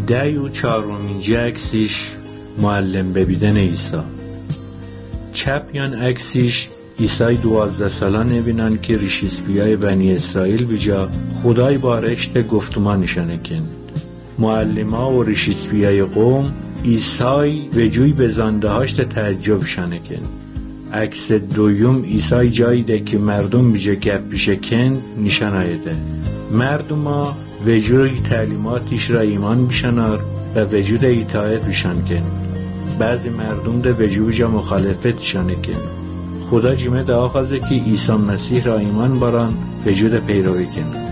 و چهارمینجی عکسیش معلم ببیدن ایسا. چپ یان عکسیش ایسای 12 ساله نبینن که ریشیسپیای بنی اسرائیل بجا خدای بارشت گفتمانشانه کن. معلما و ریشیسپیای قوم ایسای وجوی بزانده هاشت تعجب شانه کن. عکس دویم ایسای جایی ده که مردم بجا گپ بیشه کن نشان آیده. مردم ها وجوی تعلیماتیش را ایمان بیشنار و وجود اطاعت بیشن کن. بعضی مردم ده وجوی جا مخالفت شانه کن. خدا جمعه ده آخازه که عیسی مسیح را ایمان باران وجود پیروی کن.